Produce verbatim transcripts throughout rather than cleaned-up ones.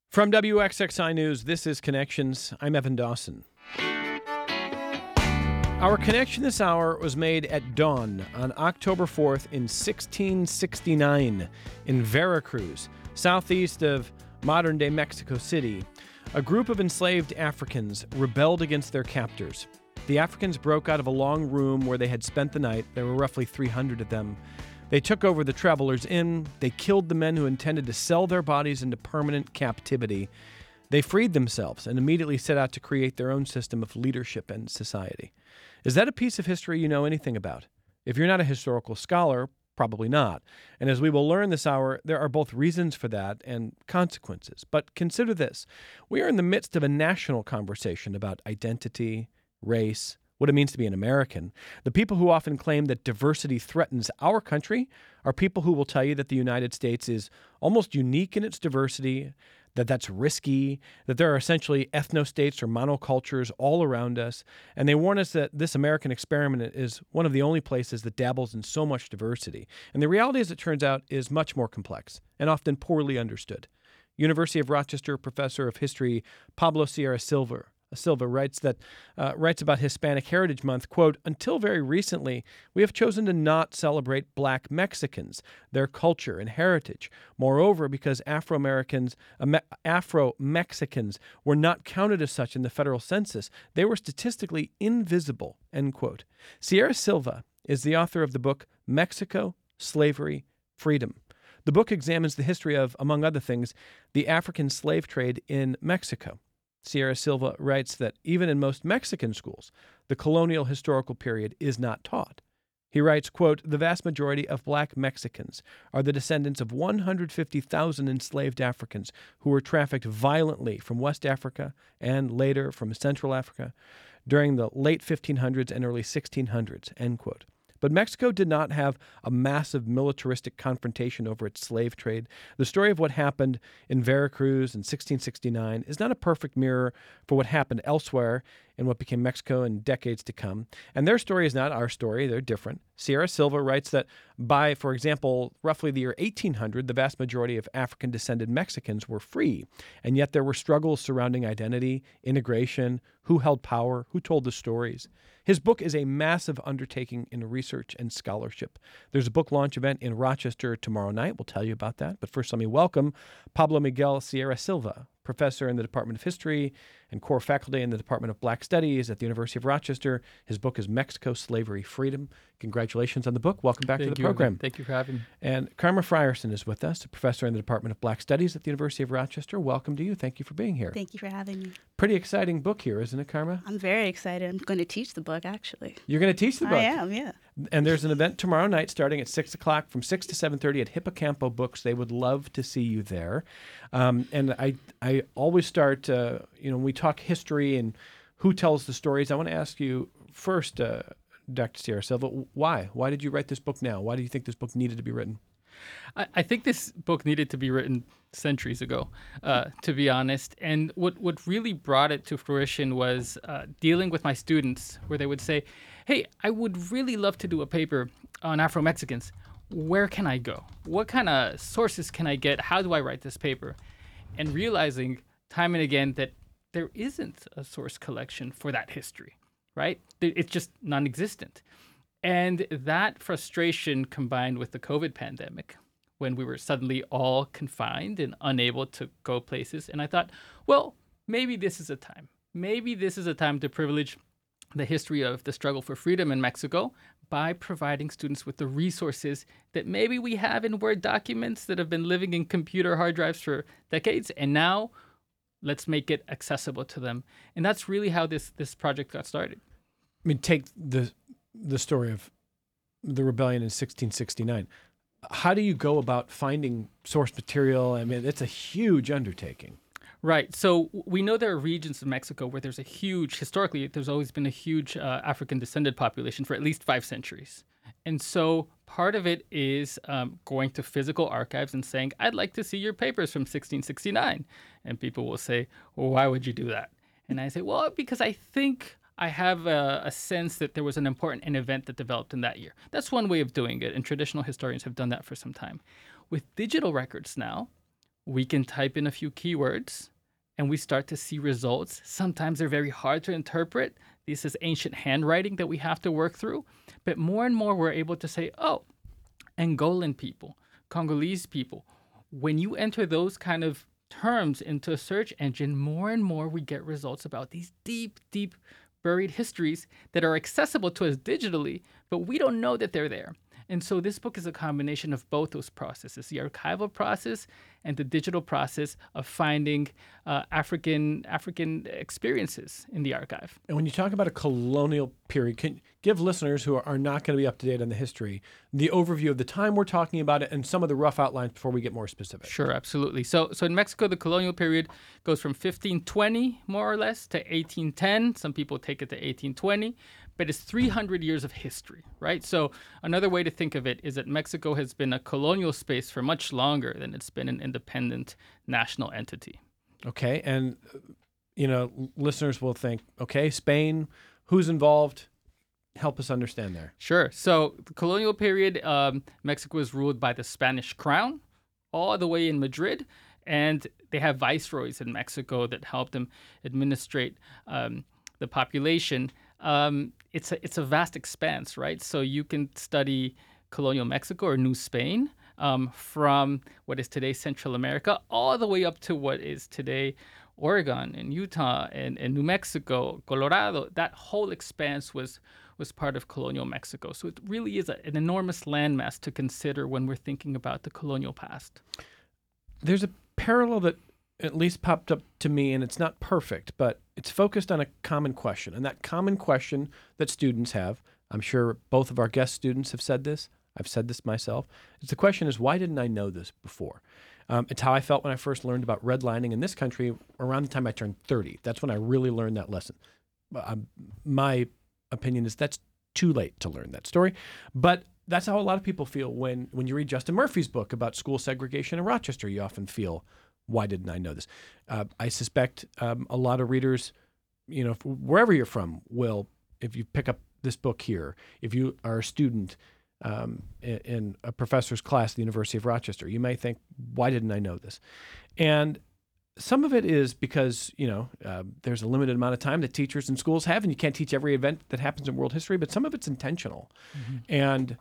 From W X X I News, this is Connections. I'm Evan Dawson. Our connection this hour was made at dawn on October fourth in sixteen sixty-nine in Veracruz, southeast of modern-day Mexico City. A group of enslaved Africans rebelled against their captors. The Africans broke out of a long room where they had spent the night. There were roughly three hundred of them. They took over the travelers' inn. They killed the men who intended to sell their bodies into permanent captivity. They freed themselves and immediately set out to create their own system of leadership and society. Is that a piece of history you know anything about? If you're not a historical scholar, probably not. And as we will learn this hour, there are both reasons for that and consequences. But consider this. We are in the midst of a national conversation about identity, race, what it means to be an American. The people who often claim that diversity threatens our country are people who will tell you that the United States is almost unique in its diversity, that that's risky, that there are essentially ethnostates or monocultures all around us, and they warn us that this American experiment is one of the only places that dabbles in so much diversity. And the reality, as it turns out, is much more complex and often poorly understood. University of Rochester professor of history Pablo Sierra Silva Silva writes that uh, writes about Hispanic Heritage Month, quote, "Until very recently, we have chosen to not celebrate Black Mexicans, their culture and heritage. Moreover, because Afro-Americans, uh, Afro-Mexicans were not counted as such in the federal census, they were statistically invisible," end quote. Sierra Silva is the author of the book Mexico, Slavery, Freedom. The book examines the history of, among other things, the African slave trade in Mexico. Sierra Silva writes that even in most Mexican schools, the colonial historical period is not taught. He writes, quote, "The vast majority of Black Mexicans are the descendants of one hundred fifty thousand enslaved Africans who were trafficked violently from West Africa and later from Central Africa during the late fifteen hundreds and early sixteen hundreds," end quote. But Mexico did not have a massive militaristic confrontation over its slave trade. The story of what happened in Veracruz in sixteen sixty-nine is not a perfect mirror for what happened elsewhere in what became Mexico in decades to come. And their story is not our story. They're different. Sierra Silva writes that by, for example, roughly the year eighteen hundred, the vast majority of African-descended Mexicans were free. And yet there were struggles surrounding identity, integration, who held power, who told the stories. His book is a massive undertaking in research and scholarship. There's a book launch event in Rochester tomorrow night. We'll tell you about that. But first, let me welcome Pablo Miguel Sierra Silva, professor in the Department of History and core faculty in the Department of Black Studies at the University of Rochester. His book is Mexico, Slavery, Freedom. Congratulations on the book. Welcome back Thank to the you, program. Thank you for having me. And Karma Frierson is with us, a professor in the Department of Black Studies at the University of Rochester. Welcome to you. Thank you for being here. Thank you for having me. Pretty exciting book here, isn't it, Karma? I'm very excited. I'm going to teach the book, actually. You're going to teach the book? I am, yeah. And there's an event tomorrow night starting at six o'clock from six to seven thirty at Hippocampo Books. They would love to see you there. Um, and I I always start, uh, you know, when we talk history and who tells the stories, I want to ask you first, uh, Doctor Sierra Silva, why? Why did you write this book now? Why do you think this book needed to be written? I, I think this book needed to be written centuries ago, uh, to be honest. And what, what really brought it to fruition was uh, dealing with my students where they would say, hey, I would really love to do a paper on Afro-Mexicans. Where can I go? What kind of sources can I get? How do I write this paper? And realizing time and again that there isn't a source collection for that history, right? It's just non-existent. And that frustration combined with the COVID pandemic, when we were suddenly all confined and unable to go places. And I thought, well, maybe this is a time. Maybe this is a time to privilege the history of the struggle for freedom in Mexico by providing students with the resources that maybe we have in Word documents that have been living in computer hard drives for decades. And now let's make it accessible to them. And that's really how this, this project got started. I mean, take the the story of the rebellion in sixteen sixty-nine. How do you go about finding source material? I mean, it's a huge undertaking. Right. So we know there are regions of Mexico where there's a huge, historically, there's always been a huge uh, African descended population for at least five centuries. And so part of it is um, going to physical archives and saying, I'd like to see your papers from sixteen sixty-nine. And people will say, well, why would you do that? And I say, well, because I think I have a, a sense that there was an important event that developed in that year. That's one way of doing it, and traditional historians have done that for some time. With digital records now, we can type in a few keywords and we start to see results. Sometimes they're very hard to interpret. This is ancient handwriting that we have to work through. But more and more, we're able to say, oh, Angolan people, Congolese people. When you enter those kind of terms into a search engine, more and more we get results about these deep, deep buried histories that are accessible to us digitally, but we don't know that they're there. And so this book is a combination of both those processes, the archival process and the digital process of finding uh, African African experiences in the archive. And when you talk about a colonial period, can you give listeners who are not going to be up to date on the history the overview of the time we're talking about it and some of the rough outlines before we get more specific? Sure, absolutely. So, so in Mexico, the colonial period goes from fifteen twenty, more or less, to eighteen ten. Some people take it to eighteen twenty. But it's three hundred years of history, right? So another way to think of it is that Mexico has been a colonial space for much longer than it's been an independent national entity. Okay, and, you know, listeners will think, okay, Spain, who's involved? Help us understand there. Sure. So the colonial period, um, Mexico was ruled by the Spanish crown all the way in Madrid, and they have viceroys in Mexico that help them administrate um, the population. Um, it's a it's a vast expanse, right? So you can study colonial Mexico or New Spain um, from what is today Central America all the way up to what is today Oregon and Utah and, and New Mexico, Colorado. That whole expanse was was part of colonial Mexico. So it really is a, an enormous landmass to consider when we're thinking about the colonial past. There's a parallel that at least popped up to me, and it's not perfect, but it's focused on a common question. And that common question that students have, I'm sure both of our guest students have said this, I've said this myself, it's the question is, why didn't I know this before? Um, it's how I felt when I first learned about redlining in this country around the time I turned thirty. That's when I really learned that lesson. Um, my opinion is that's too late to learn that story, but that's how a lot of people feel when, when you read Justin Murphy's book about school segregation in Rochester. You often feel, why didn't I know this? Uh, I suspect um, a lot of readers, you know, wherever you're from, will, if you pick up this book here, if you are a student um, in, in a professor's class at the University of Rochester, you may think, why didn't I know this? And some of it is because, you know, uh, there's a limited amount of time that teachers and schools have, and you can't teach every event that happens in world history, but some of it's intentional. Mm-hmm. And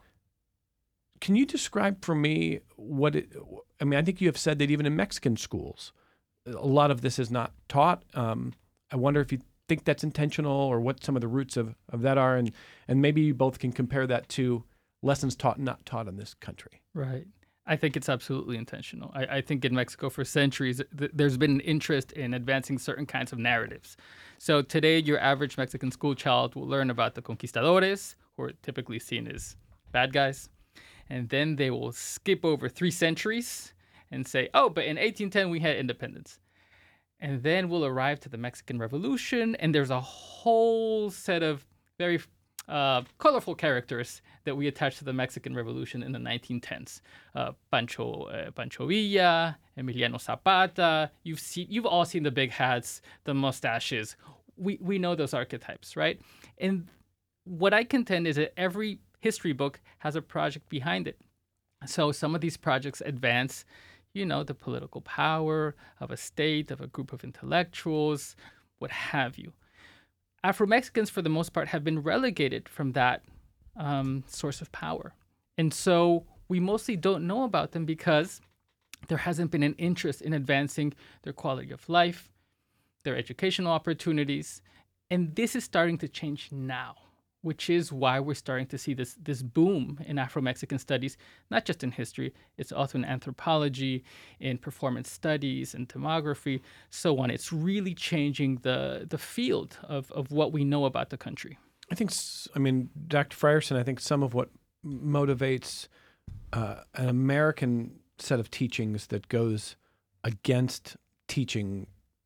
can you describe for me what it, I mean, I think you have said that even in Mexican schools, a lot of this is not taught. Um, I wonder if you think that's intentional or what some of the roots of, of that are. And, and maybe you both can compare that to lessons taught and not taught in this country. Right. I think it's absolutely intentional. I, I think in Mexico for centuries, th- there's been an interest in advancing certain kinds of narratives. So today, your average Mexican school child will learn about the conquistadores, who are typically seen as bad guys. And then they will skip over three centuries and say, oh, but in eighteen ten, we had independence. And then we'll arrive to the Mexican Revolution, and there's a whole set of very uh, colorful characters that we attach to the Mexican Revolution in the nineteen tens. Uh, Pancho, uh, Pancho Villa, Emiliano Zapata. You've seen, you've all seen the big hats, the mustaches. We we know those archetypes, right? And what I contend is that every history book has a project behind it. So some of these projects advance, you know, the political power of a state, of a group of intellectuals, what have you. Afro-Mexicans, for the most part, have been relegated from that um, source of power. And so we mostly don't know about them because there hasn't been an interest in advancing their quality of life, their educational opportunities. And this is starting to change now, which is why we're starting to see this this boom in Afro-Mexican studies, not just in history, it's also in anthropology, in performance studies, and demography, so on. It's really changing the the field of, of what we know about the country. I think, I mean, Doctor Frierson, I think some of what motivates uh, an American set of teachings that goes against teaching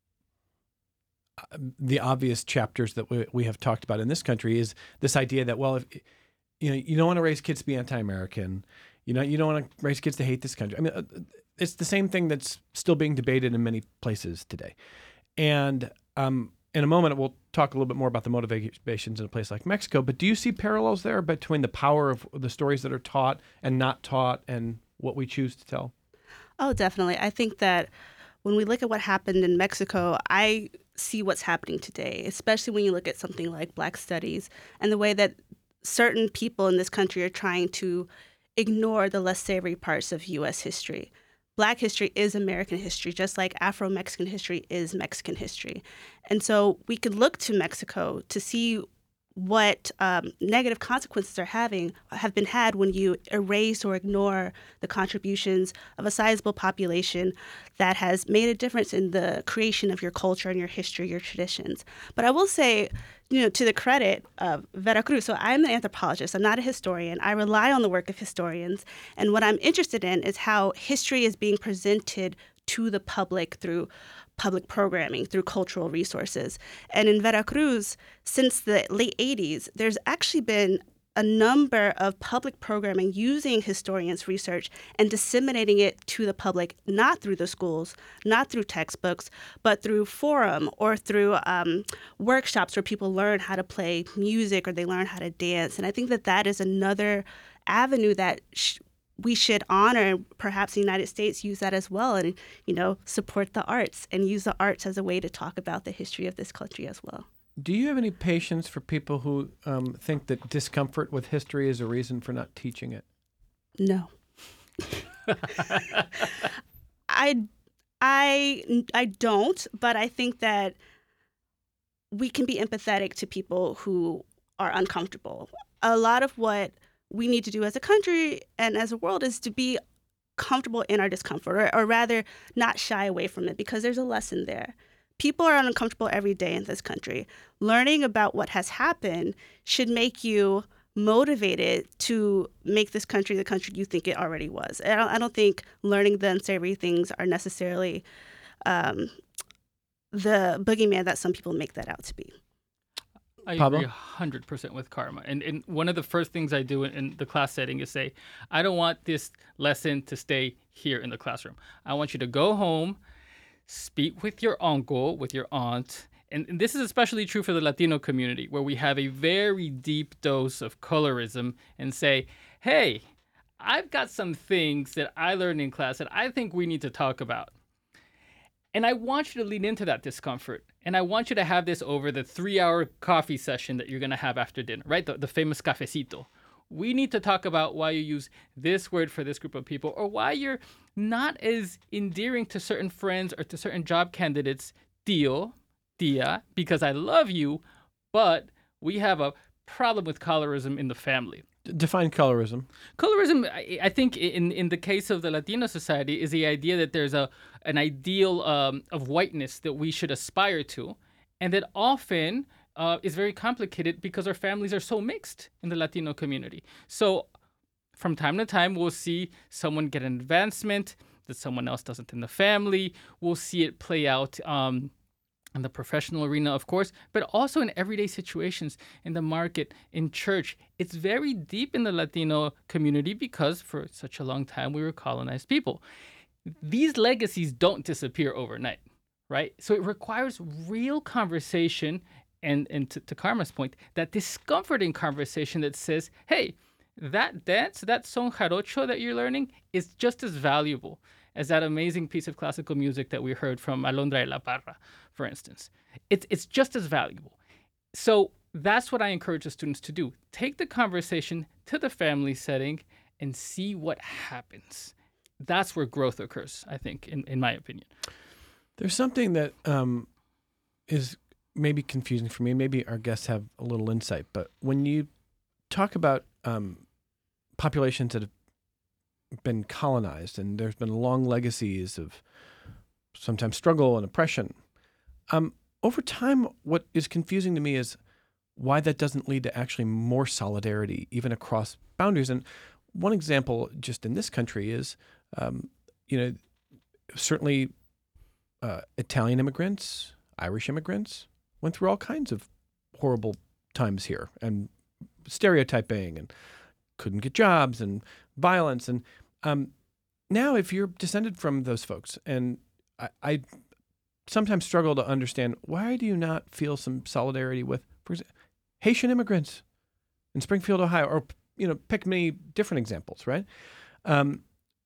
the obvious chapters that we, we have talked about in this country is this idea that, well, if you know, you don't want to raise kids to be anti-American, you know, you don't want to raise kids to hate this country. I mean, it's the same thing that's still being debated in many places today. And um, in a moment, we'll talk a little bit more about the motivations in a place like Mexico. But do you see parallels there between the power of the stories that are taught and not taught and what we choose to tell? Oh, definitely. I think that when we look at what happened in Mexico, I see what's happening today, especially when you look at something like Black Studies and the way that certain people in this country are trying to ignore the less savory parts of U S history. Black history is American history, just like Afro-Mexican history is Mexican history. And so we can look to Mexico to see what um, negative consequences are having have been had when you erase or ignore the contributions of a sizable population that has made a difference in the creation of your culture and your history, your traditions. But I will say, you know, to the credit of Veracruz, so I'm an anthropologist, I'm not a historian. I rely on the work of historians. And what I'm interested in is how history is being presented to the public through public programming, through cultural resources. And in Veracruz, since the late eighties, there's actually been a number of public programming using historians' research and disseminating it to the public, not through the schools, not through textbooks, but through forum or through um, workshops where people learn how to play music or they learn how to dance. And I think that that is another avenue that sh- we should honor. Perhaps the United States use that as well, and, you know, support the arts and use the arts as a way to talk about the history of this country as well. Do you have any patience for people who um, think that discomfort with history is a reason for not teaching it? No. I, I, I don't, but I think that we can be empathetic to people who are uncomfortable. A lot of what we need to do as a country and as a world is to be comfortable in our discomfort, or, or rather not shy away from it, because there's a lesson there. People are uncomfortable every day in this country. Learning about what has happened should make you motivated to make this country the country you think it already was. I don't, I don't think learning the unsavory things are necessarily um, the boogeyman that some people make that out to be. I Pablo? agree one hundred percent with Karma. And, and one of the first things I do in, in the class setting is say, I don't want this lesson to stay here in the classroom. I want you to go home, speak with your uncle, with your aunt. And, and this is especially true for the Latino community, where we have a very deep dose of colorism, and say, hey, I've got some things that I learned in class that I think we need to talk about. And I want you to lean into that discomfort. And I want you to have this over the three-hour coffee session that you're going to have after dinner, right? The, the famous cafecito. We need to talk about why you use this word for this group of people, or why you're not as endearing to certain friends or to certain job candidates, tío, tía, because I love you, but we have a problem with colorism in the family. D- define colorism. Colorism, I, I think, in in the case of the Latino society, is the idea that there's a an ideal um, of whiteness that we should aspire to, and that often uh, is very complicated because our families are so mixed in the Latino community. So from time to time, we'll see someone get an advancement that someone else doesn't in the family. We'll see it play out um, in the professional arena, of course, but also in everyday situations, in the market, in church. It's very deep in the Latino community because for such a long time we were colonized people. These legacies don't disappear overnight, right? So it requires real conversation, and, and to, to Karma's point, that discomforting conversation that says, hey, that dance, that son jarocho that you're learning is just as valuable as that amazing piece of classical music that we heard from Alondra de la Parra, for instance. It's, it's just as valuable. So that's what I encourage the students to do. Take the conversation to the family setting and see what happens. That's where growth occurs, I think, in, in my opinion. There's something that um, is maybe confusing for me. Maybe our guests have a little insight, but when you talk about um, populations that have been colonized and there's been long legacies of sometimes struggle and oppression, um, over time, what is confusing to me is why that doesn't lead to actually more solidarity, even across boundaries. And one example just in this country is, um, you know, certainly uh, Italian immigrants, Irish immigrants went through all kinds of horrible times here, and stereotyping, and couldn't get jobs, and violence. And um, now if you're descended from those folks, and I, I sometimes struggle to understand, why do you not feel some solidarity with, for example, Haitian immigrants in Springfield, Ohio, or, you know, pick many different examples, right? Um,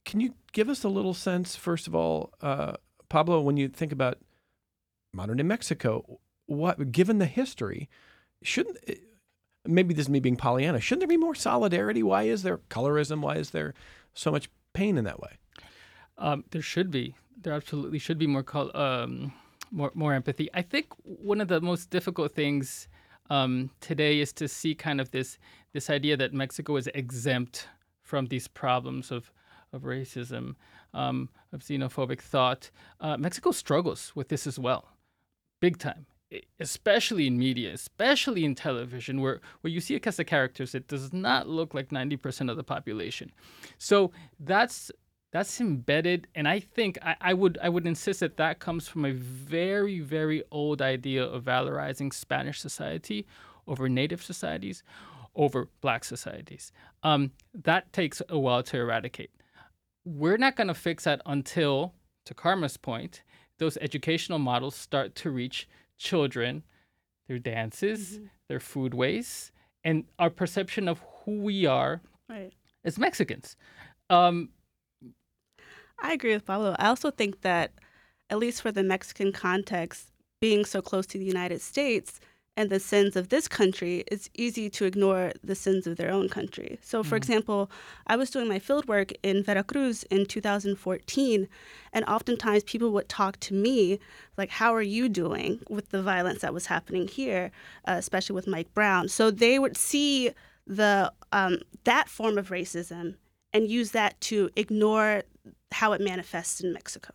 can you give us a little sense, first of all, uh, Pablo, when you think about modern day Mexico, what, given the history, shouldn't, maybe this is me being Pollyanna, shouldn't there be more solidarity? Why is there colorism? Why is there so much pain in that way? Um, there should be. There absolutely should be more col- um, more more empathy. I think one of the most difficult things um, today is to see kind of this this idea that Mexico is exempt from these problems of of racism, um, of xenophobic thought. Uh, Mexico struggles with this as well, big time, especially in media, especially in television, where, where you see a cast of characters that does not look like ninety percent of the population. So that's that's embedded, and I think I, I would I would insist that that comes from a very, very old idea of valorizing Spanish society over Native societies, over Black societies. Um, that takes a while to eradicate. We're not going to fix that until, to Karma's point, those educational models start to reach children, their dances, mm-hmm. their foodways, and our perception of who we are right. as Mexicans. Um, I agree with Pablo. I also think that, at least for the Mexican context, being so close to the United States and the sins of this country, it's easy to ignore the sins of their own country. So, for mm-hmm. example, I was doing my fieldwork in Veracruz in two thousand fourteen, and oftentimes people would talk to me like, how are you doing with the violence that was happening here, uh, especially with Mike Brown? So they would see the um, that form of racism and use that to ignore how it manifests in Mexico.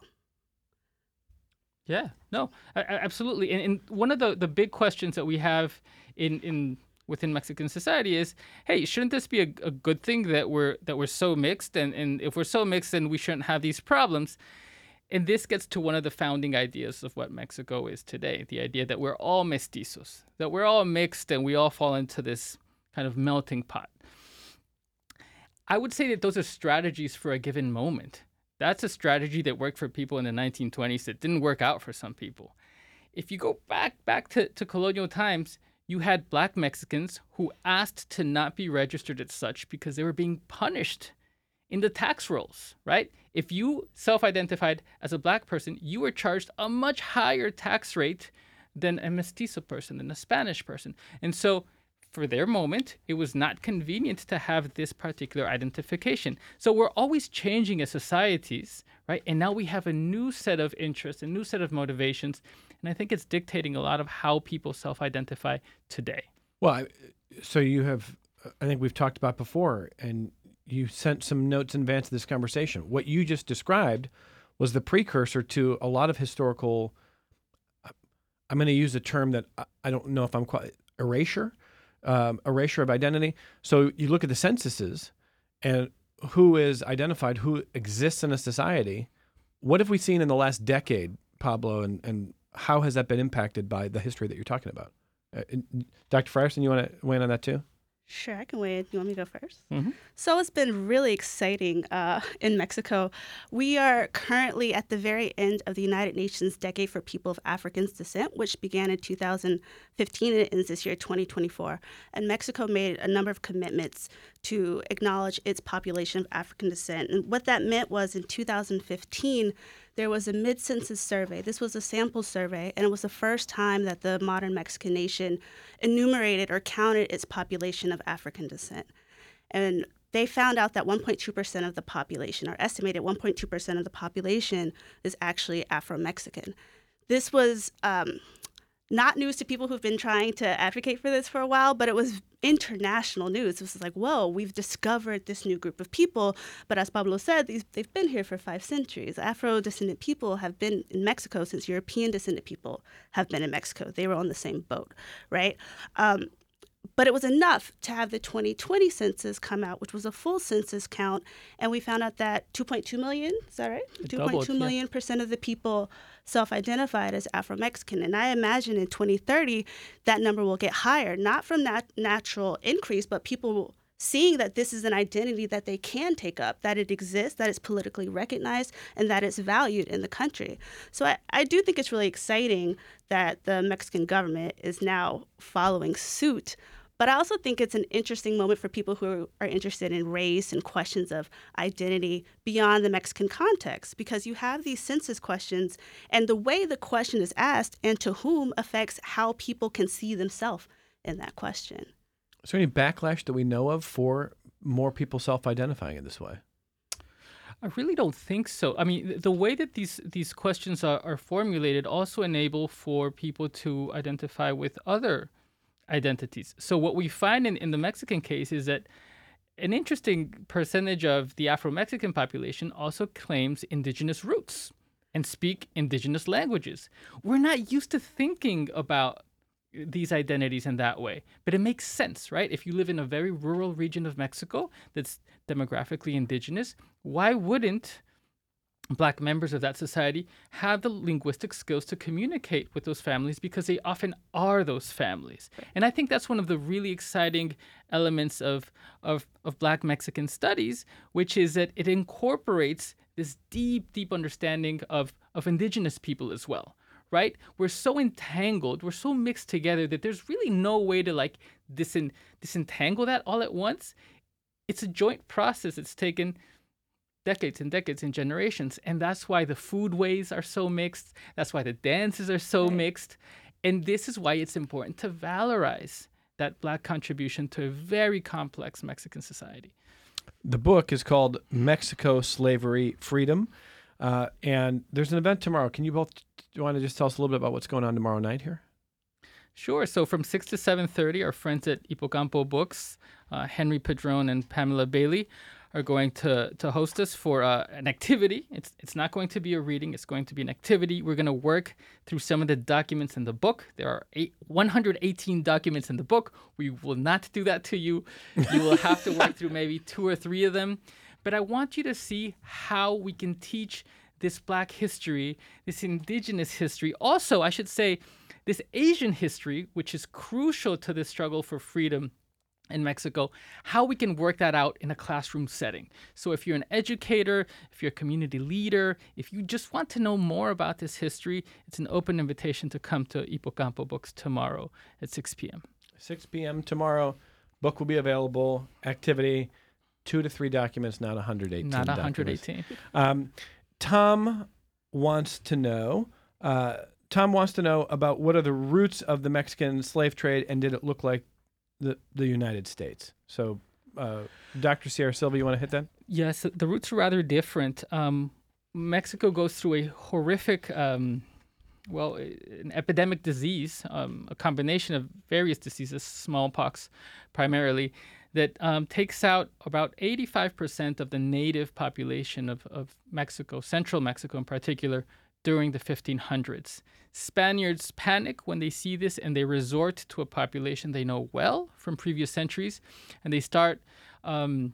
Yeah, no, I, I, absolutely. And, and one of the, the big questions that we have in, in within Mexican society is, hey, shouldn't this be a, a good thing that we're that we're so mixed? And, and if we're so mixed, then we shouldn't have these problems. And this gets to one of the founding ideas of what Mexico is today, the idea that we're all mestizos, that we're all mixed and we all fall into this kind of melting pot. I would say that those are strategies for a given moment. That's a strategy that worked for people in the nineteen twenties that didn't work out for some people. If you go back back to, to colonial times, you had Black Mexicans who asked to not be registered as such because they were being punished in the tax rolls, right? If you self-identified as a Black person, you were charged a much higher tax rate than a mestizo person, than a Spanish person. And so for their moment, it was not convenient to have this particular identification. So we're always changing as societies, right? And now we have a new set of interests, a new set of motivations. And I think it's dictating a lot of how people self-identify today. Well, I, so you have, I think we've talked about before, and you sent some notes in advance of this conversation. What you just described was the precursor to a lot of historical, I'm going to use a term that I don't know if I'm quite, erasure. Um, erasure of identity. So you look at the censuses and who is identified, who exists in a society. What have we seen in the last decade, Pablo, and, and how has that been impacted by the history that you're talking about? Uh, Doctor Frierson, you want to weigh in on that too? Sure, I can weigh in. You want me to go first? Mm-hmm. So it's been really exciting uh, in Mexico. We are currently at the very end of the United Nations Decade for People of African Descent, which began in two thousand fifteen and it ends this year, twenty twenty-four. And Mexico made a number of commitments to acknowledge its population of African descent. And what that meant was in two thousand fifteen, there was a mid-census survey. This was a sample survey, and it was the first time that the modern Mexican nation enumerated or counted its population of African descent. And they found out that one point two percent of the population, or estimated one point two percent of the population, is actually Afro-Mexican. This was um, not news to people who've been trying to advocate for this for a while, but it was international news. It was like, whoa, we've discovered this new group of people. But as Pablo said, these, they've been here for five centuries. Afro-descendant people have been in Mexico since European-descendant people have been in Mexico. They were on the same boat, right? Um, But it was enough to have the twenty twenty census come out, which was a full census count, and we found out that two point two million, is that right? It two point two doubled, million yeah. percent of the people self-identified as Afro-Mexican. And I imagine in twenty thirty, that number will get higher, not from that natural increase, but people seeing that this is an identity that they can take up, that it exists, that it's politically recognized, and that it's valued in the country. So I, I do think it's really exciting that the Mexican government is now following suit. But I also think it's an interesting moment for people who are interested in race and questions of identity beyond the Mexican context, because you have these census questions, and the way the question is asked and to whom affects how people can see themselves in that question. Is there any backlash that we know of for more people self-identifying in this way? I really don't think so. I mean, th- the way that these these questions are, are formulated also enable for people to identify with other identities. So what we find in, in the Mexican case is that an interesting percentage of the Afro-Mexican population also claims indigenous roots and speak indigenous languages. We're not used to thinking about these identities in that way, but it makes sense, right? If you live in a very rural region of Mexico that's demographically indigenous, why wouldn't Black members of that society have the linguistic skills to communicate with those families, because they often are those families? And I think that's one of the really exciting elements of, of, of Black Mexican studies, which is that it incorporates this deep, deep understanding of, of indigenous people as well, right? We're so entangled, we're so mixed together that there's really no way to like disin- disentangle that all at once. It's a joint process. It's taken decades and decades and generations. And that's why the foodways are so mixed. That's why the dances are so Right. mixed. And this is why it's important to valorize that Black contribution to a very complex Mexican society. The book is called Mexico, Slavery, Freedom. Uh, and there's an event tomorrow. Can you both do you want to just tell us a little bit about what's going on tomorrow night here? Sure. So from six to seven thirty, our friends at Hipocampo Books, uh, Henry Padron and Pamela Bailey, are going to, to host us for uh, an activity. It's it's not going to be a reading. It's going to be an activity. We're going to work through some of the documents in the book. There are eight, one hundred eighteen documents in the book. We will not do that to you. You will have to work through maybe two or three of them. But I want you to see how we can teach this Black history, this indigenous history. Also, I should say, this Asian history, which is crucial to the struggle for freedom in Mexico, how we can work that out in a classroom setting. So if you're an educator, if you're a community leader, if you just want to know more about this history, it's an open invitation to come to Hipocampo Books tomorrow at six p.m. six p.m. tomorrow. Book will be available. Activity, two to three documents, not one hundred eighteen Not one hundred eighteen. Um, Tom wants to know, uh, Tom wants to know about what are the roots of the Mexican slave trade, and did it look like the, the United States? So, uh, Doctor Sierra Silva, you want to hit that? Yes, the roots are rather different. Um, Mexico goes through a horrific, um, well, an epidemic disease, um, a combination of various diseases, smallpox primarily, that um, takes out about eighty-five percent of the native population of, of Mexico, central Mexico in particular, during the fifteen hundreds. Spaniards panic when they see this, and they resort to a population they know well from previous centuries, and they start um,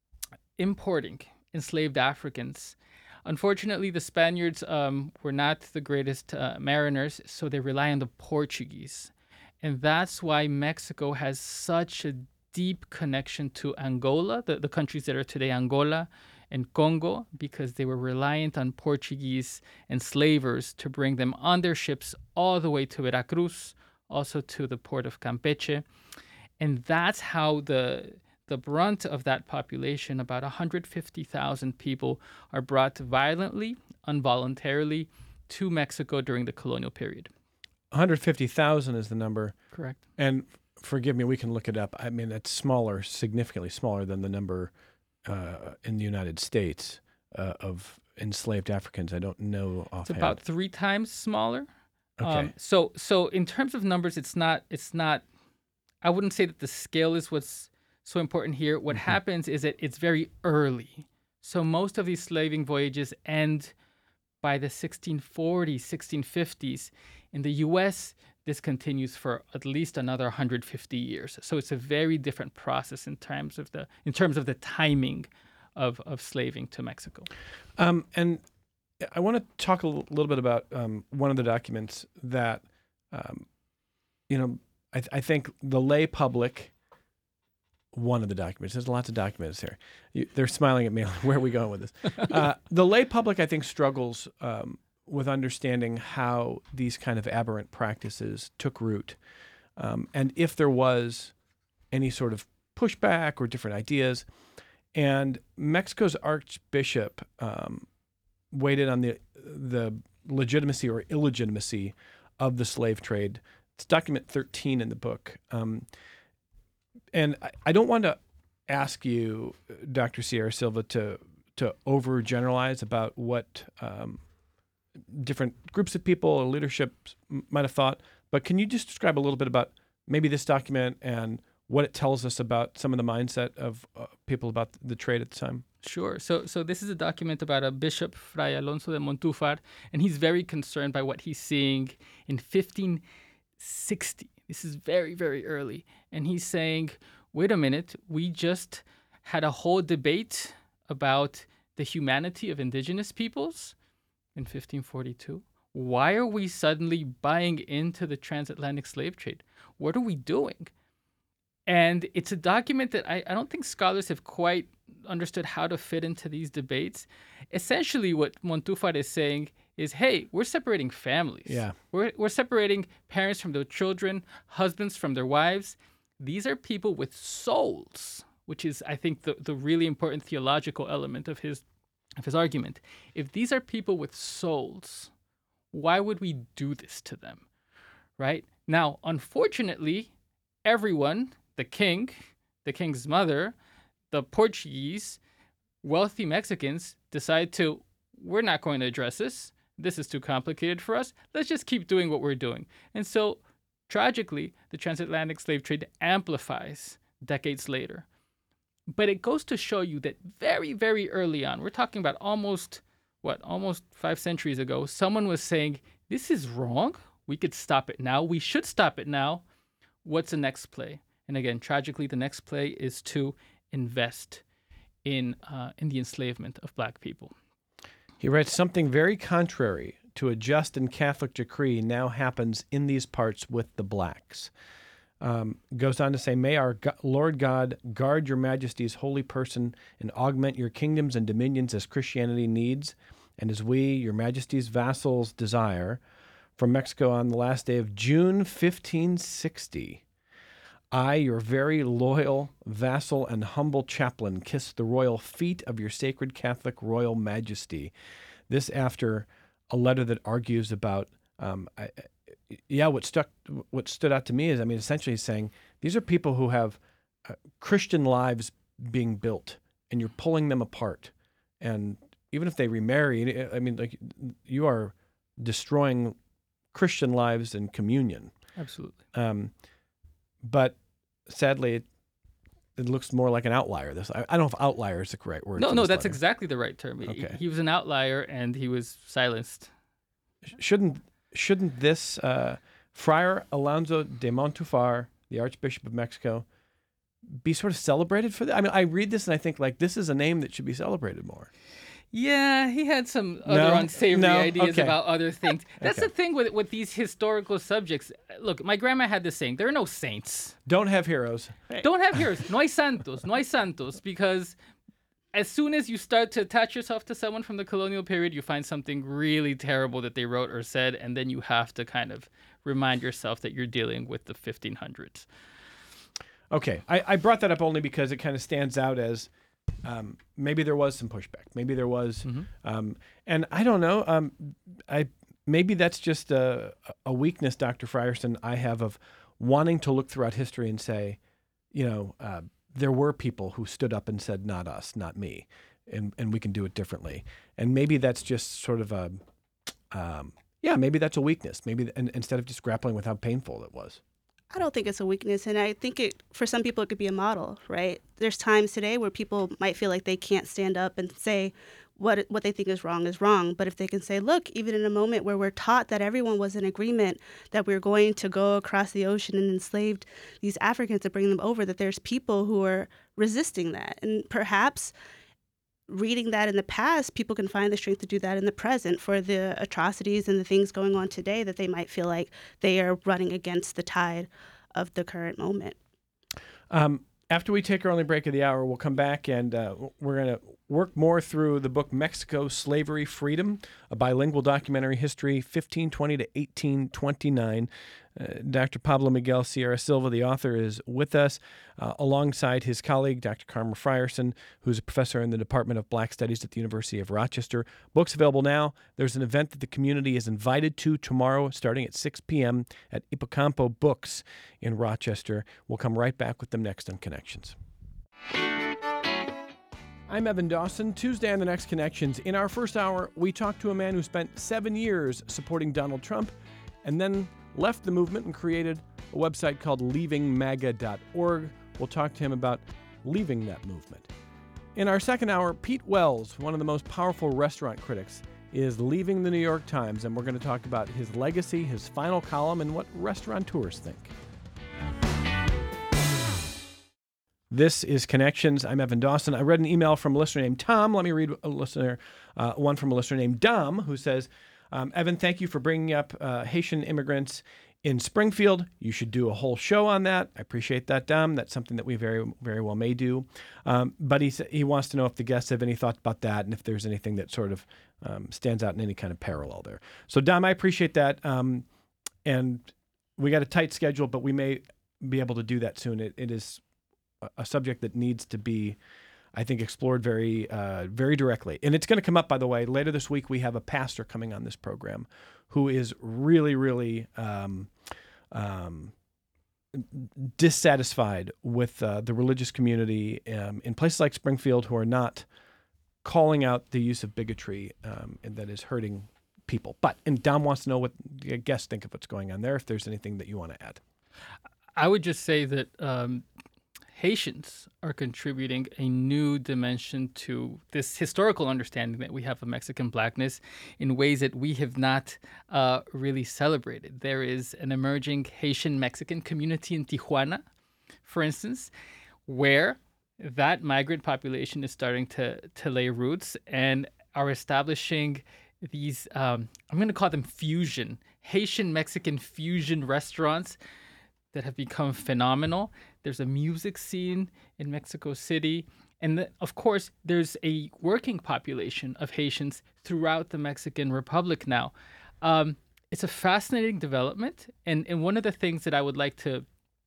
importing enslaved Africans. Unfortunately, the Spaniards um, were not the greatest uh, mariners, so they rely on the Portuguese. And that's why Mexico has such a deep connection to Angola, the, the countries that are today Angola and Congo, because they were reliant on Portuguese enslavers to bring them on their ships all the way to Veracruz, also to the port of Campeche. And that's how the the brunt of that population, about one hundred fifty thousand people, are brought violently, involuntarily, to Mexico during the colonial period. one hundred fifty thousand is the number. Correct. And forgive me, we can look it up. I mean, that's smaller, significantly smaller than the number uh, in the United States uh, of enslaved Africans. I don't know offhand. It's about three times smaller. Okay. Um, so, so in terms of numbers, it's not. It's not. I wouldn't say that the scale is what's so important here. What Mm-hmm. happens is that it's very early. So most of these slaving voyages end by the sixteen forties, sixteen fifties. In the U S, this continues for at least another one hundred fifty years. So it's a very different process in terms of the in terms of the timing of, of slaving to Mexico. Um, and I want to talk a l- little bit about um, one of the documents that, um, you know, I, th- I think the lay public, one of the documents, there's lots of documents here. You, they're smiling at me. Where are we going with this? Uh, the lay public, I think, struggles um, with understanding how these kind of aberrant practices took root. Um, and if there was any sort of pushback or different ideas. And Mexico's archbishop um, weighed in on the the legitimacy or illegitimacy of the slave trade. It's document thirteen in the book. Um, and I, I don't want to ask you, Doctor Sierra Silva, to to overgeneralize about what um, different groups of people or leadership might have thought, but can you just describe a little bit about maybe this document and what it tells us about some of the mindset of uh, people about the trade at the time? Sure. So, so this is a document about a bishop, Fray Alonso de Montúfar, and he's very concerned by what he's seeing in fifteen sixty. This is very, very early. And he's saying, wait a minute, we just had a whole debate about the humanity of indigenous peoples in fifteen forty-two. Why are we suddenly buying into the transatlantic slave trade? What are we doing? And it's a document that I, I don't think scholars have quite understood how to fit into these debates. Essentially, what Montúfar is saying is, hey, we're separating families. Yeah. We're, we're separating parents from their children, husbands from their wives. These are people with souls, which is, I think, the, the really important theological element of his of his argument. If these are people with souls, why would we do this to them, right? Now, unfortunately, everyone, the king, the king's mother, the Portuguese, wealthy Mexicans decide to, we're not going to address this. This is too complicated for us. Let's just keep doing what we're doing. And so, tragically, the transatlantic slave trade amplifies decades later. But it goes to show you that very, very early on, we're talking about almost, what, almost five centuries ago, someone was saying, this is wrong. We could stop it now. We should stop it now. What's the next play? And again, tragically, the next play is to invest in uh, in the enslavement of black people. He writes, something very contrary to a just and Catholic decree now happens in these parts with the blacks. Um, goes on to say, may our God, Lord God guard your majesty's holy person and augment your kingdoms and dominions as Christianity needs, and as we, your majesty's vassals, desire, from Mexico on the last day of June fifteen sixty. I, your very loyal vassal and humble chaplain, kiss the royal feet of your sacred Catholic royal majesty. This after a letter that argues about, um, I, yeah, what stuck, what stood out to me is, I mean, essentially he's saying these are people who have uh, Christian lives being built, and you're pulling them apart. And even if they remarry, I mean, like, you are destroying Christian lives and communion. Absolutely. Um, but sadly, it, it looks more like an outlier. This I, I don't know if outlier is the correct word. No, for no, this that's letter. exactly the right term. He- Okay. He, was an outlier, and he was silenced. Shouldn't shouldn't this uh, Friar Alonso de Montúfar, the Archbishop of Mexico, be sort of celebrated for that? I mean, I read this and I think, like, this is a name that should be celebrated more. Yeah, he had some other No? unsavory No? ideas Okay. about other things. That's Okay. the thing with with these historical subjects. Look, my grandma had this saying, there are no saints. Don't have heroes. Don't have heroes. No hay santos. No hay santos. Because as soon as you start to attach yourself to someone from the colonial period, you find something really terrible that they wrote or said, and then you have to kind of remind yourself that you're dealing with the fifteen hundreds. Okay, I, I brought that up only because it kind of stands out as um, maybe there was some pushback. Maybe there was, Mm-hmm. um, and I don't know. Um, I maybe that's just a, a weakness, Doctor Frierson, I have of wanting to look throughout history and say, you know, uh, there were people who stood up and said, "Not us, not me," and and we can do it differently. And maybe that's just sort of a, um, yeah, maybe that's a weakness. Maybe and, instead of just grappling with how painful it was. I don't think it's a weakness, and I think it for some people it could be a model, right? There's times today where people might feel like they can't stand up and say what what they think is wrong is wrong, but if they can say, look, even in a moment where we're taught that everyone was in agreement that we're going to go across the ocean and enslave these Africans to bring them over, that there's people who are resisting that, and perhaps reading that in the past, people can find the strength to do that in the present for the atrocities and the things going on today that they might feel like they are running against the tide of the current moment. Um, after we take our only break of the hour, we'll come back and uh, we're going to work more through the book Mexico, Slavery, Freedom, a bilingual documentary history, fifteen twenty to eighteen twenty-nine. Uh, Doctor Pablo Miguel Sierra Silva, the author, is with us uh, alongside his colleague, Doctor Karma Frierson, who's a professor in the Department of Black Studies at the University of Rochester. Books available now. There's an event that the community is invited to tomorrow starting at six p.m. at Hippocampo Books in Rochester. We'll come right back with them next on Connections. I'm Evan Dawson. Tuesday on the Next Connections. In our first hour, we talk to a man who spent seven years supporting Donald Trump and then left the movement and created a website called leaving maga dot org. We'll talk to him about leaving that movement. In our second hour, Pete Wells, one of the most powerful restaurant critics, is leaving the New York Times, and we're going to talk about his legacy, his final column, and what restaurateurs think. This is Connections. I'm Evan Dawson. I read an email from a listener named Tom. Let me read a listener, uh, one from a listener named Dom, who says, Um, Evan, thank you for bringing up uh, Haitian immigrants in Springfield. You should do a whole show on that. I appreciate that, Dom. That's something that we very, very well may do. Um, but he he wants to know if the guests have any thoughts about that and if there's anything that sort of um, stands out in any kind of parallel there. So, Dom, I appreciate that. Um, and we got a tight schedule, but we may be able to do that soon. It, it is a subject that needs to be, I think, explored very, uh, very directly. And it's going to come up, by the way, later this week. We have a pastor coming on this program who is really, really um, um, dissatisfied with uh, the religious community um, in places like Springfield who are not calling out the use of bigotry um, and that is hurting people. But, and Dom wants to know what guests think of what's going on there, if there's anything that you want to add. I would just say that um, Haitians are contributing a new dimension to this historical understanding that we have of Mexican blackness in ways that we have not uh, really celebrated. There is an emerging Haitian Mexican community in Tijuana, for instance, where that migrant population is starting to, to lay roots and are establishing these, um, I'm going to call them fusion, Haitian Mexican fusion restaurants that have become phenomenal. There's a music scene in Mexico City. And the, of course, there's a working population of Haitians throughout the Mexican Republic now. Um, it's a fascinating development. And, and one of the things that I would like to,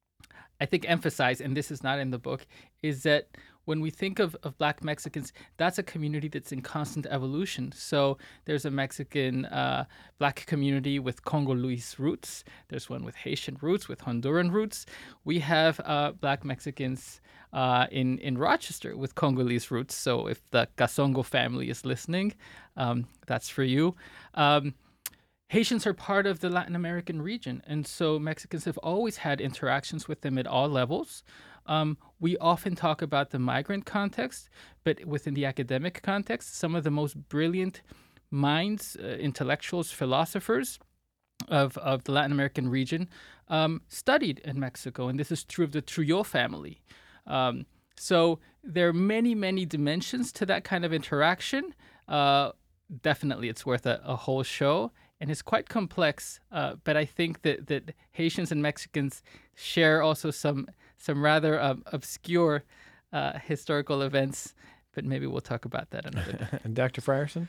I think, emphasize, and this is not in the book, is that when we think of, of Black Mexicans, that's a community that's in constant evolution. So there's a Mexican uh, Black community with Congolese roots. There's one with Haitian roots, with Honduran roots. We have uh, Black Mexicans uh, in, in Rochester with Congolese roots. So if the Casongo family is listening, um, that's for you. Um, Haitians are part of the Latin American region, and so Mexicans have always had interactions with them at all levels. Um, we often talk about the migrant context, but within the academic context, some of the most brilliant minds, uh, intellectuals, philosophers of, of the Latin American region um, studied in Mexico, and this is true of the Trujillo family. Um, so there are many, many dimensions to that kind of interaction. Uh, definitely, it's worth a, a whole show. And it's quite complex, uh, but I think that, that Haitians and Mexicans share also some some rather um, obscure uh, historical events, but maybe we'll talk about that another day. And Doctor Frierson?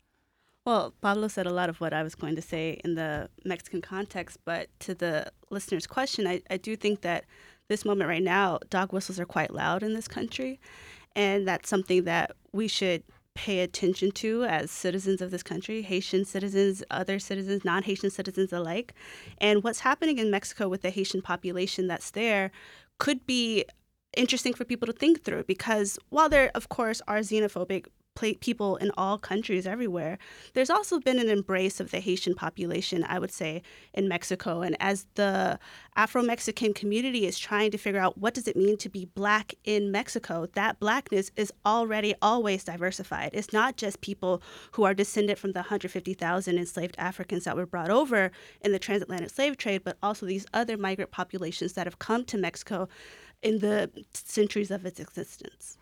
Well, Pablo said a lot of what I was going to say in the Mexican context, but to the listener's question, I, I do think that this moment right now, dog whistles are quite loud in this country, and that's something that we should pay attention to as citizens of this country, Haitian citizens, other citizens, non-Haitian citizens alike. And what's happening in Mexico with the Haitian population that's there could be interesting for people to think through, because while there, of course, are xenophobic people in all countries everywhere, there's also been an embrace of the Haitian population, I would say, in Mexico. And as the Afro-Mexican community is trying to figure out what does it mean to be Black in Mexico, that Blackness is already always diversified. It's not just people who are descended from the one hundred fifty thousand enslaved Africans that were brought over in the transatlantic slave trade, but also these other migrant populations that have come to Mexico in the centuries of its existence.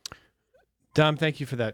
Dom, thank you for that.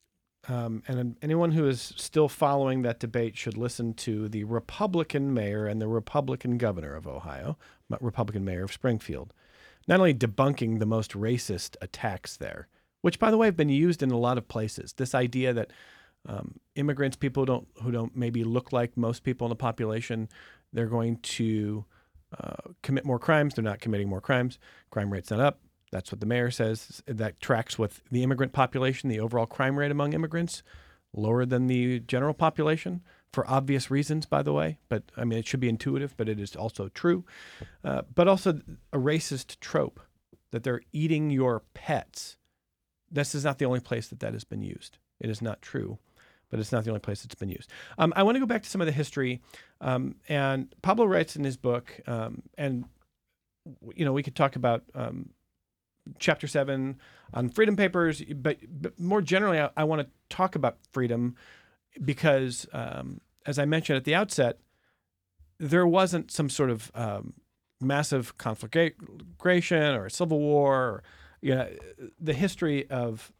Um, and anyone who is still following that debate should listen to the Republican mayor and the Republican governor of Ohio, Republican mayor of Springfield, not only debunking the most racist attacks there, which, by the way, have been used in a lot of places. This idea that um, immigrants, people who don't who don't maybe look like most people in the population, they're going to uh, commit more crimes. They're not committing more crimes. Crime rate's not up. That's what the mayor says. That tracks with the immigrant population. The overall crime rate among immigrants, lower than the general population, for obvious reasons, by the way. But, I mean, it should be intuitive, but it is also true. Uh, but also a racist trope that they're eating your pets. This is not the only place that that has been used. It is not true, but it's not the only place it's been used. Um, I want to go back to some of the history. Um, and Pablo writes in his book, um, and, you know, we could talk about um, Chapter seven on Freedom Papers, but, but more generally, I, I want to talk about freedom because, um, as I mentioned at the outset, there wasn't some sort of um, massive conflagration or a civil war. Or, you know, the history of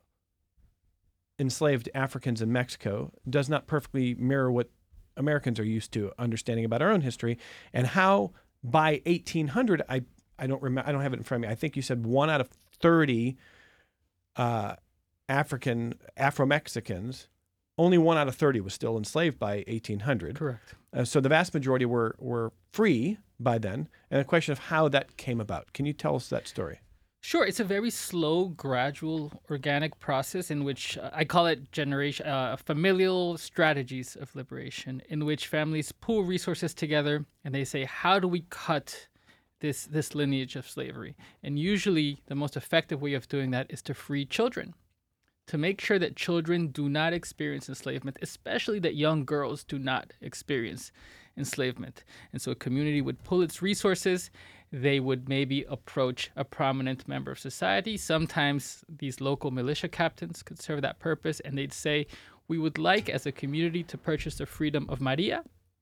enslaved Africans in Mexico does not perfectly mirror what Americans are used to understanding about our own history, and how by eighteen hundred, I I don't remember. I don't have it in front of me. I think you said one out of thirty uh, African Afro-Mexicans, only one out of thirty was still enslaved by eighteen hundred. Correct. Uh, so the vast majority were were free by then. And a question of how that came about. Can you tell us that story? Sure. It's a very slow, gradual, organic process in which uh, I call it generation uh, familial strategies of liberation, in which families pool resources together and they say, how do we cut this this lineage of slavery? And usually the most effective way of doing that is to free children, to make sure that children do not experience enslavement, especially that young girls do not experience enslavement. And so a community would pull its resources. They would maybe approach a prominent member of society. Sometimes these local militia captains could serve that purpose, and they'd say, we would like as a community to purchase the freedom of Maria.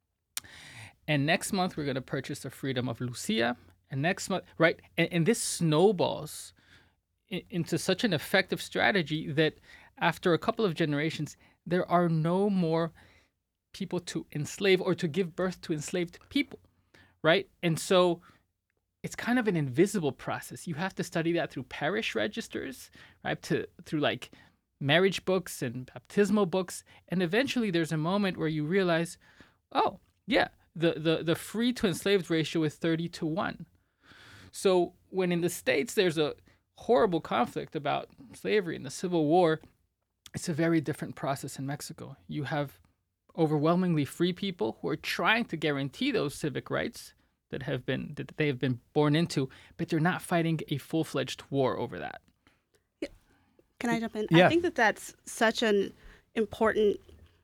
And next month, we're going to purchase the freedom of Lucia. And next month, right? And, and this snowballs in, into such an effective strategy that after a couple of generations, there are no more people to enslave or to give birth to enslaved people, right? And so it's kind of an invisible process. You have to study that through parish registers, right? To through like marriage books and baptismal books. And eventually there's a moment where you realize, oh, yeah, the, the, the free to enslaved ratio is thirty to one. So when in the States there's a horrible conflict about slavery and the Civil War, it's a very different process in Mexico. You have overwhelmingly free people who are trying to guarantee those civic rights that have been that they have been born into, but they're not fighting a full-fledged war over that. Can I jump in? Yeah. I think that that's such an important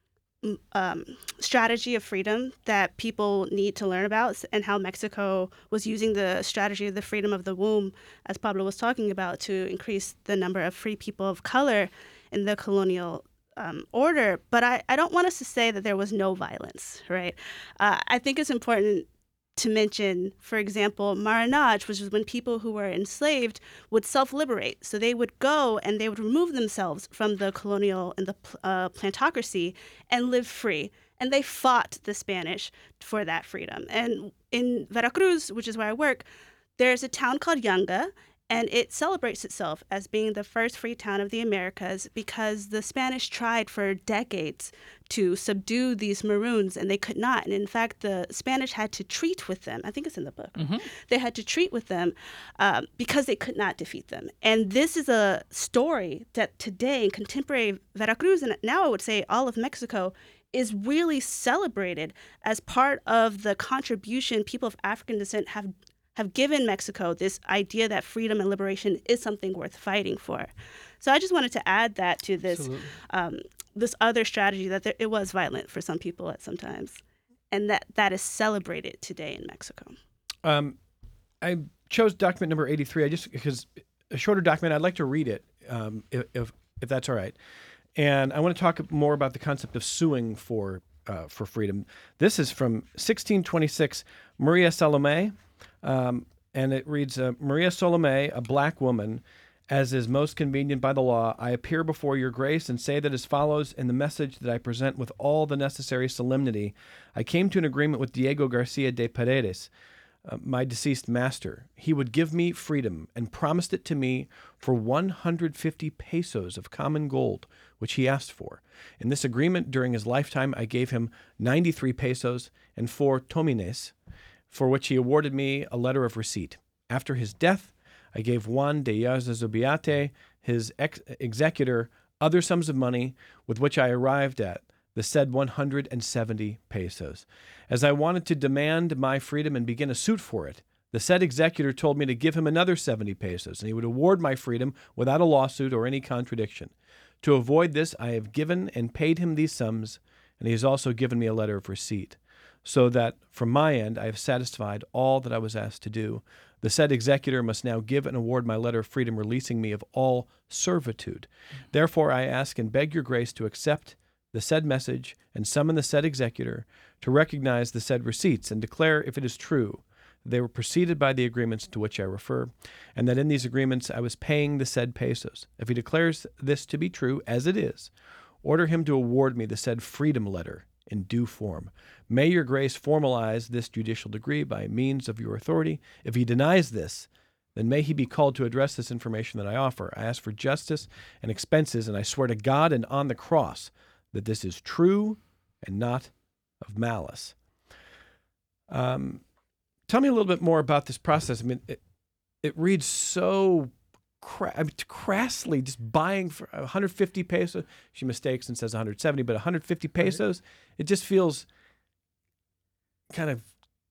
um, strategy of freedom that people need to learn about, and how Mexico was using the strategy of the freedom of the womb, as Pablo was talking about, to increase the number of free people of color in the colonial um, order. But I, I don't want us to say that there was no violence, right? Uh, I think it's important to mention, for example, marronage, which is when people who were enslaved would self-liberate. So they would go and they would remove themselves from the colonial and the uh, plantocracy and live free. And they fought the Spanish for that freedom. And in Veracruz, which is where I work, there's a town called Yanga, and it celebrates itself as being the first free town of the Americas because the Spanish tried for decades to subdue these Maroons, and they could not. And in fact, the Spanish had to treat with them. I think it's in the book. Mm-hmm. They had to treat with them um, because they could not defeat them. And this is a story that today in contemporary Veracruz, and now I would say all of Mexico, is really celebrated as part of the contribution people of African descent have have given Mexico, this idea that freedom and liberation is something worth fighting for. So I just wanted to add that to this um, this other strategy, that there, it was violent for some people at some times, and that that is celebrated today in Mexico. Um, I chose document number eighty-three. I just because a shorter document, I'd like to read it um, if, if if that's all right. And I want to talk more about the concept of suing for uh, for freedom. This is from sixteen twenty-six, Maria Salome. Um, and it reads, uh, Maria Salome, a black woman, as is most convenient by the law, I appear before your grace and say that as follows in the message that I present with all the necessary solemnity. I came to an agreement with Diego Garcia de Paredes, uh, my deceased master. He would give me freedom and promised it to me for one hundred fifty pesos of common gold, which he asked for. In this agreement during his lifetime, I gave him ninety-three pesos and four tomines, for which he awarded me a letter of receipt. After his death, I gave Juan de Yarzázubiate, his ex- executor, other sums of money with which I arrived at the said one hundred seventy pesos. As I wanted to demand my freedom and begin a suit for it, the said executor told me to give him another seventy pesos, and he would award my freedom without a lawsuit or any contradiction. To avoid this, I have given and paid him these sums, and he has also given me a letter of receipt, so that from my end I have satisfied all that I was asked to do. The said executor must now give and award my letter of freedom, releasing me of all servitude. Therefore, I ask and beg your grace to accept the said message and summon the said executor to recognize the said receipts and declare if it is true they were preceded by the agreements to which I refer, and that in these agreements I was paying the said pesos. If he declares this to be true, as it is, order him to award me the said freedom letter in due form. May your grace formalize this judicial decree by means of your authority. If he denies this, then may he be called to address this information that I offer. I ask for justice and expenses, and I swear to God and on the cross that this is true and not of malice. Um, tell me a little bit more about this process. I mean, it, it reads so cra- I mean, crassly, just buying for one hundred fifty pesos. She mistakes and says one hundred seventy, but one hundred fifty pesos, right. It just feels kind of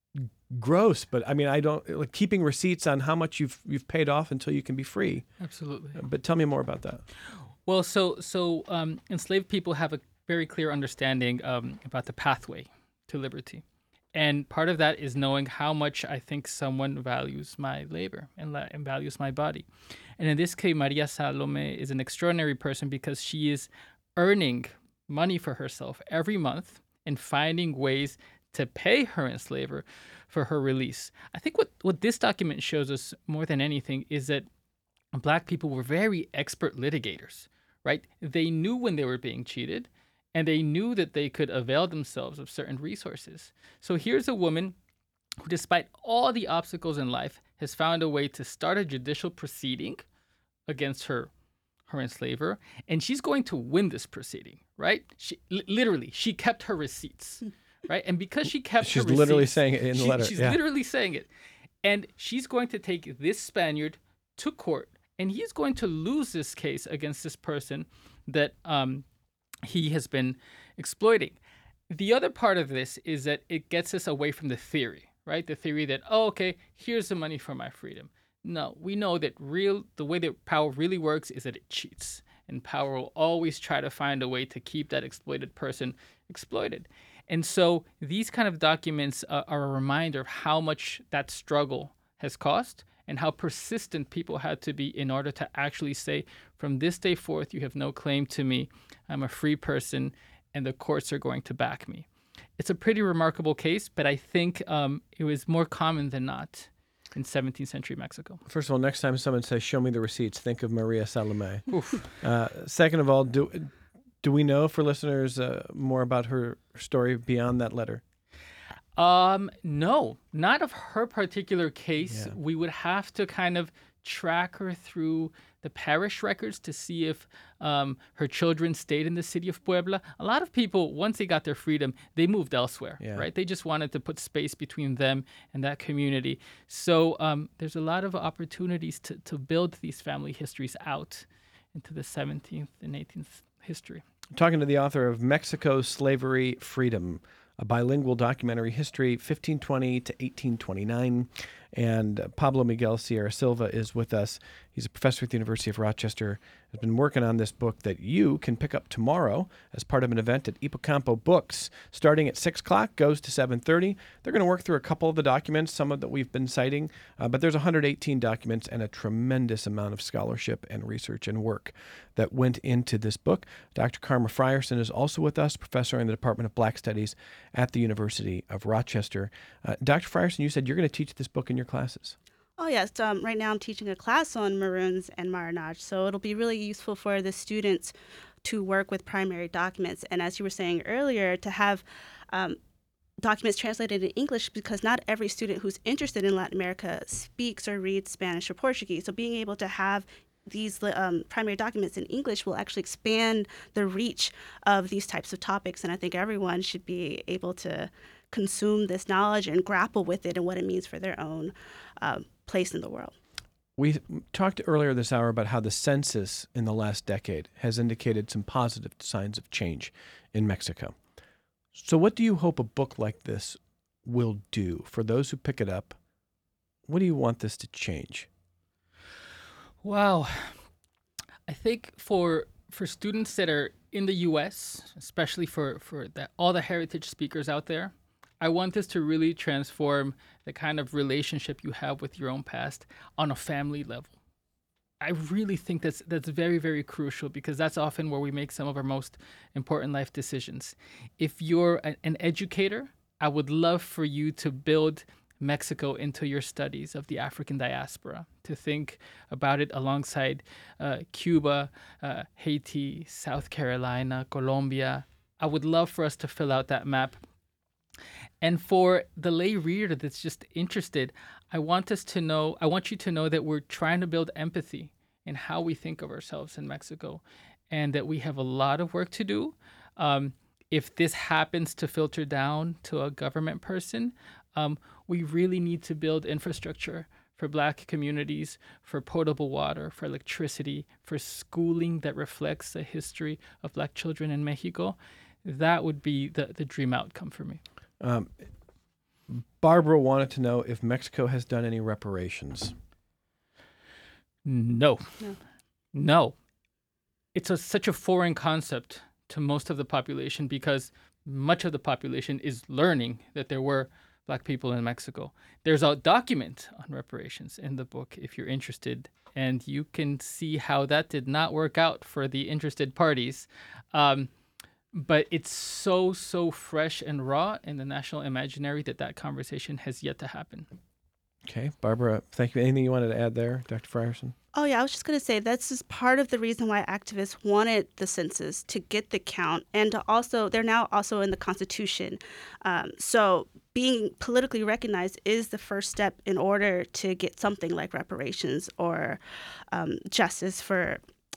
gross. But I mean, I don't like keeping receipts on how much you've you've paid off until you can be free. Absolutely. But tell me more about that. Well, so so um, enslaved people have a very clear understanding um, about the pathway to liberty. And part of that is knowing how much I think someone values my labor and, la- and values my body. And in this case, Maria Salome is an extraordinary person because she is earning money for herself every month and finding ways to pay her enslaver for her release. I think what, what this document shows us more than anything is that Black people were very expert litigators, right? They knew when they were being cheated, and they knew that they could avail themselves of certain resources. So here's a woman who, despite all the obstacles in life, has found a way to start a judicial proceeding against her her enslaver, and she's going to win this proceeding, right? She li- literally, she kept her receipts, right? And because she kept she's her receipts, literally saying it in the she, letter. She's yeah. literally saying it, and she's going to take this Spaniard to court, and he's going to lose this case against this person that um. he has been exploiting. The other part of this is that it gets us away from the theory, right? The theory that, oh, okay, here's the money for my freedom. No, we know that real the way that power really works is that it cheats. And power will always try to find a way to keep that exploited person exploited. And so these kind of documents uh, are a reminder of how much that struggle has cost and how persistent people had to be in order to actually say, from this day forth, you have no claim to me. I'm a free person, and the courts are going to back me. It's a pretty remarkable case, but I think um, it was more common than not in seventeenth century Mexico. First of all, next time someone says, show me the receipts, think of Maria Salome. uh, second of all, do do we know for listeners uh, more about her story beyond that letter? Um, no, not of her particular case. Yeah. We would have to kind of track her through the parish records to see if um, her children stayed in the city of Puebla. A lot of people, once they got their freedom, they moved elsewhere, yeah. right? They just wanted to put space between them and that community. So um, there's a lot of opportunities to, to build these family histories out into the seventeenth and eighteenth history. I'm talking to the author of Mexico, Slavery, Freedom, a bilingual documentary history, fifteen twenty to eighteen twenty-nine. And Pablo Miguel Sierra Silva is with us. He's a professor at the University of Rochester, has been working on this book that you can pick up tomorrow as part of an event at Hipocampo Books. Starting at six o'clock, goes to seven thirty. They're going to work through a couple of the documents, some of that we've been citing, uh, but there's one hundred eighteen documents and a tremendous amount of scholarship and research and work that went into this book. Doctor Karma Frierson is also with us, professor in the Department of Black Studies at the University of Rochester. Uh, Doctor Frierson, you said you're going to teach this book in your classes. Oh, yes. Um, right now I'm teaching a class on Maroons and Marinage, so it'll be really useful for the students to work with primary documents. And as you were saying earlier, to have um, documents translated in English, because not every student who's interested in Latin America speaks or reads Spanish or Portuguese. So being able to have these um, primary documents in English will actually expand the reach of these types of topics. And I think everyone should be able to consume this knowledge and grapple with it and what it means for their own um, place in the world. We talked earlier this hour about how the census in the last decade has indicated some positive signs of change in Mexico. So what do you hope a book like this will do for those who pick it up? What do you want this to change? Wow. I think for for students that are in the U S, especially for, for the, all the heritage speakers out there, I want this to really transform the kind of relationship you have with your own past on a family level. I really think that's that's very, very crucial, because that's often where we make some of our most important life decisions. If you're a, an educator, I would love for you to build Mexico into your studies of the African diaspora, to think about it alongside uh, Cuba, uh, Haiti, South Carolina, Colombia. I would love for us to fill out that map. And for the lay reader that's just interested, I want us to know, I want you to know that we're trying to build empathy in how we think of ourselves in Mexico, and that we have a lot of work to do. Um, if this happens to filter down to a government person, um, we really need to build infrastructure for Black communities, for potable water, for electricity, for schooling that reflects the history of Black children in Mexico. That would be the, the dream outcome for me. Um, Barbara wanted to know if Mexico has done any reparations. No. No. No. It's a, such a foreign concept to most of the population, because much of the population is learning that there were Black people in Mexico. There's a document on reparations in the book if you're interested, and you can see how that did not work out for the interested parties. Um, but it's so, so fresh and raw in the national imaginary that that conversation has yet to happen. Okay, Barbara, thank you. Anything you wanted to add there, Doctor Frierson? Oh, yeah, I was just going to say that's just part of the reason why activists wanted the census, to get the count, and to also, they're now also in the Constitution. Um, so being politically recognized is the first step in order to get something like reparations or um, justice for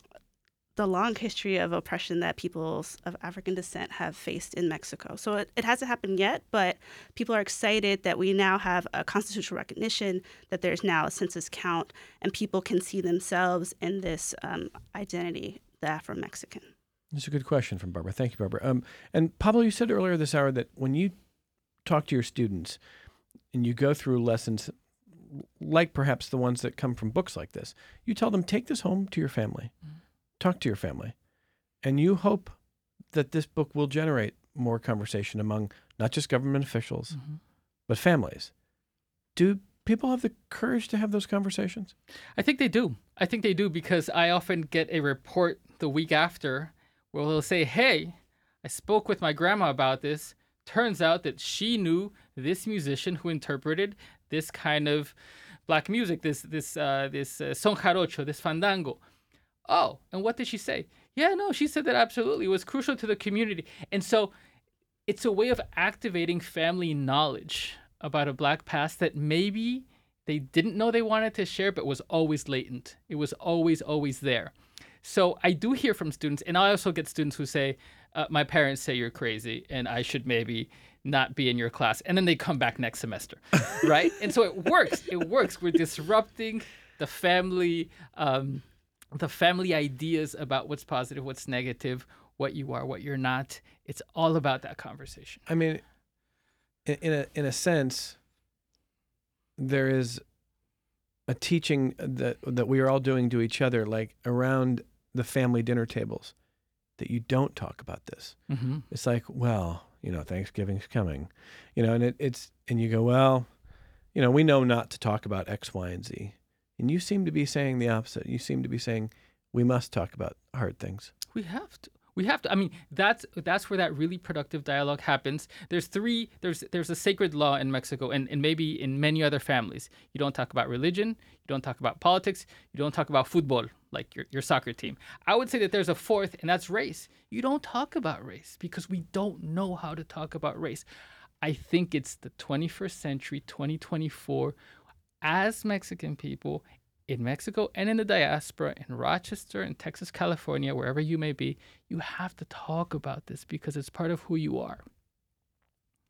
the long history of oppression that peoples of African descent have faced in Mexico. So it, it hasn't happened yet, but people are excited that we now have a constitutional recognition, that there's now a census count, and people can see themselves in this um, identity, the Afro-Mexican. That's a good question from Barbara. Thank you, Barbara. Um, and Pablo, you said earlier this hour that when you talk to your students and you go through lessons like perhaps the ones that come from books like this, you tell them, take this home to your family. Mm-hmm. Talk to your family. And you hope that this book will generate more conversation among not just government officials, mm-hmm. but families. Do people have the courage to have those conversations? I think they do. I think they do, because I often get a report the week after where they'll say, hey, I spoke with my grandma about this. Turns out that she knew this musician who interpreted this kind of Black music, this this uh, this uh, son jarocho, this fandango. Oh, and what did she say? Yeah, no, she said that absolutely. It was crucial to the community. And so it's a way of activating family knowledge about a Black past that maybe they didn't know they wanted to share, but was always latent. It was always, always there. So I do hear from students, and I also get students who say, uh, my parents say you're crazy and I should maybe not be in your class. And then they come back next semester, right? And so it works. It works. We're disrupting the family um, the family ideas about what's positive, what's negative, what you are, what you're not. It's all about that conversation. I mean, in, in a in a sense, there is a teaching that that we are all doing to each other, like around the family dinner tables, that you don't talk about this. Mm-hmm. It's like, well, you know, Thanksgiving's coming, you know, and it, it's and you go, well, you know, we know not to talk about X, Y, and Z. And you seem to be saying the opposite. You seem to be saying we must talk about hard things. We have to. We have to. I mean, that's that's where that really productive dialogue happens. There's three. There's there's a sacred law in Mexico, and, and maybe in many other families. You don't talk about religion. You don't talk about politics. You don't talk about football, like your your soccer team. I would say that there's a fourth, and that's race. You don't talk about race because we don't know how to talk about race. I think it's the twenty-first century, twenty twenty-four. As Mexican people in Mexico and in the diaspora, in Rochester, in Texas, California, wherever you may be, you have to talk about this because it's part of who you are.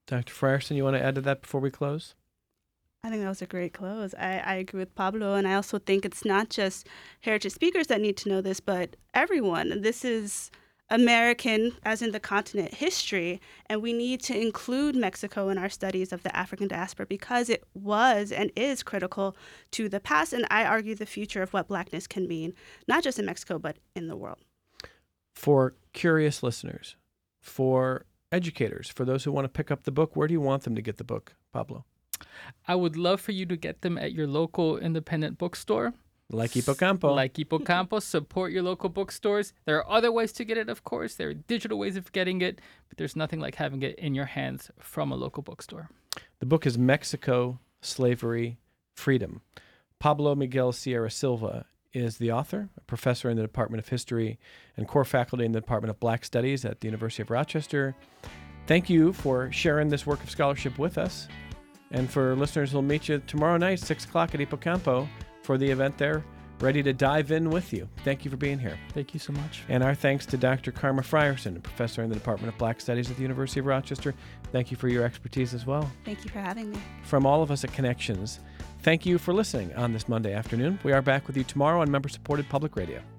Doctor Frierson, you want to add to that before we close? I think that was a great close. I, I agree with Pablo, and I also think it's not just heritage speakers that need to know this, but everyone. This is American, as in the continent, history, and we need to include Mexico in our studies of the African diaspora because it was and is critical to the past, and I argue the future of what Blackness can mean, not just in Mexico, but in the world. For curious listeners, for educators, for those who want to pick up the book, where do you want them to get the book, Pablo? I would love for you to get them at your local independent bookstore. Like Hippocampo. Like Hippocampo. Support your local bookstores. There are other ways to get it, of course. There are digital ways of getting it, but there's nothing like having it in your hands from a local bookstore. The book is Mexico, Slavery, Freedom. Pablo Miguel Sierra Silva is the author, a professor in the Department of History and core faculty in the Department of Black Studies at the University of Rochester. Thank you for sharing this work of scholarship with us. And for listeners, we'll meet you tomorrow night, six o'clock at Hippocampo for the event there, ready to dive in with you. Thank you for being here. Thank you so much. And our thanks to Doctor Karma Frierson, a professor in the Department of Black Studies at the University of Rochester. Thank you for your expertise as well. Thank you for having me. From all of us at Connections, thank you for listening on this Monday afternoon. We are back with you tomorrow on member-supported public radio.